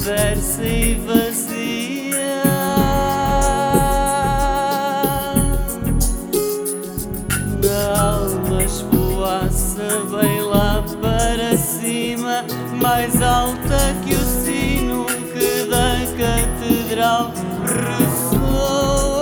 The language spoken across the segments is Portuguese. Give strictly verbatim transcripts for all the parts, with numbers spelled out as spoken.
dispersa e vazia. Na alma esvoaça bem lá para cima, mais alta que o sino que da catedral ressoa.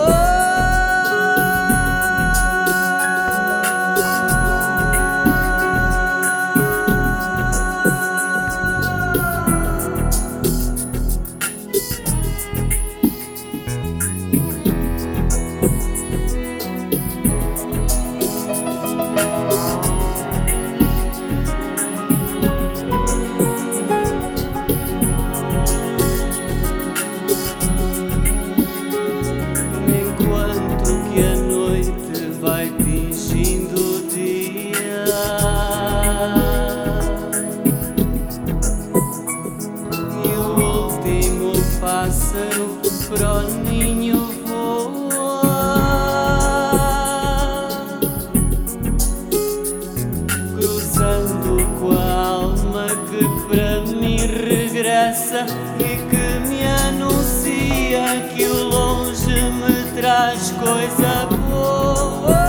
Pássaro para o ninho voa, cruzando com a alma que para mim regressa e que me anuncia que o longe me traz coisa boa.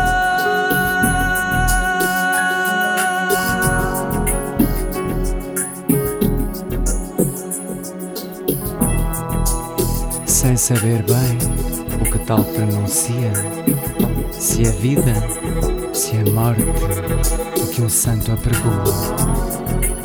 Sem saber bem o que tal pronuncia, se a vida, se a morte, o que um santo apregoa.